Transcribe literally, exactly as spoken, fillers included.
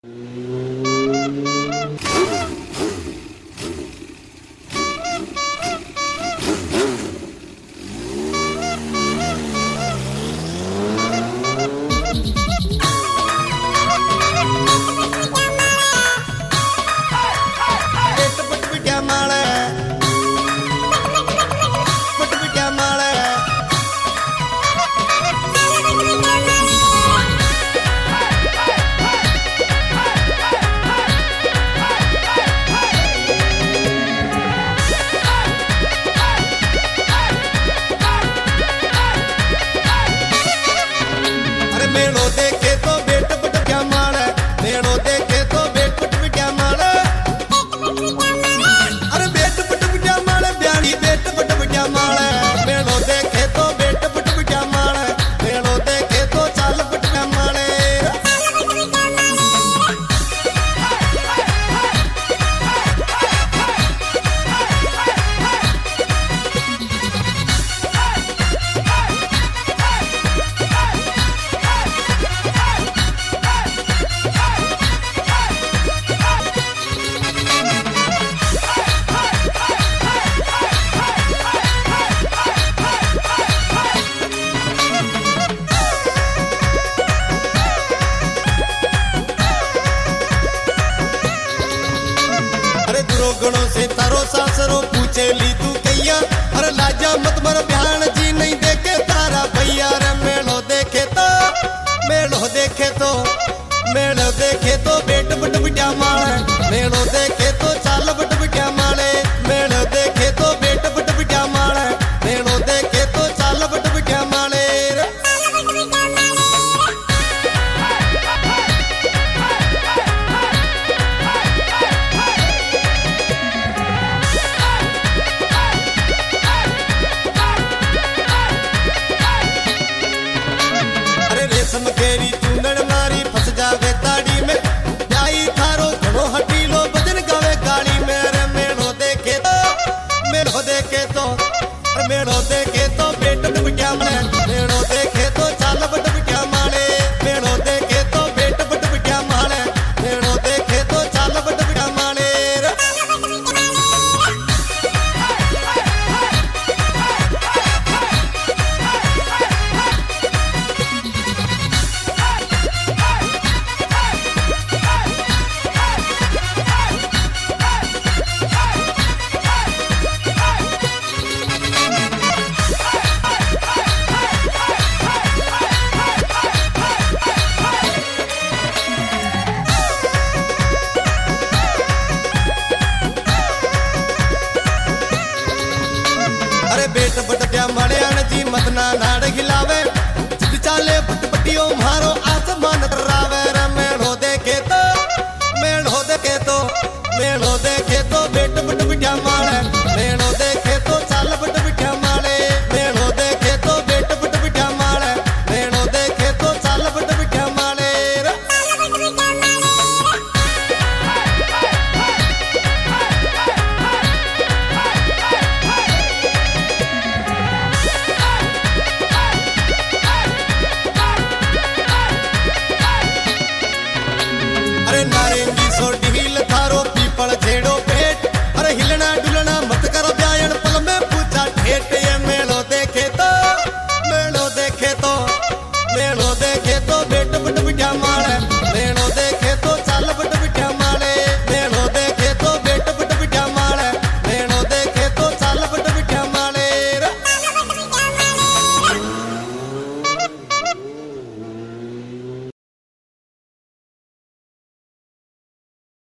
गणों से तारो सासरो पूछे ली तू कैया। अरे लाजा मत मर बयान जी नहीं देखे तारा भैया। रे मेलो देखे तो मेलो देखे तो मेलो देखे तो बेट बट बिटिया माले। मेलो देखे तो चाल बट बिटिया माले। मेलो देखे तो बेट बट बिटिया माले। मेलो देखे तो चाल बट बिटिया माले। रेशम केरी चूनन मारी फस जावे ताड़ी में। जाई थारो घणो हटीलो बजन गावे गाड़ी में। रे मेलो देखे तो मेलो देखे तो मेलो देखे तो बेट बट बिटिया माले। मेलो देखे तो चाल बट बिटिया माले। मेलो देखे तो बेट बट बिटिया माले। मेलो देखे तो चाल बट बिटिया माले। बेट बट प्या मड़ियाण जी मदना नाड़ खिलावे। जिद चाले बट बटियो मारो आसमान।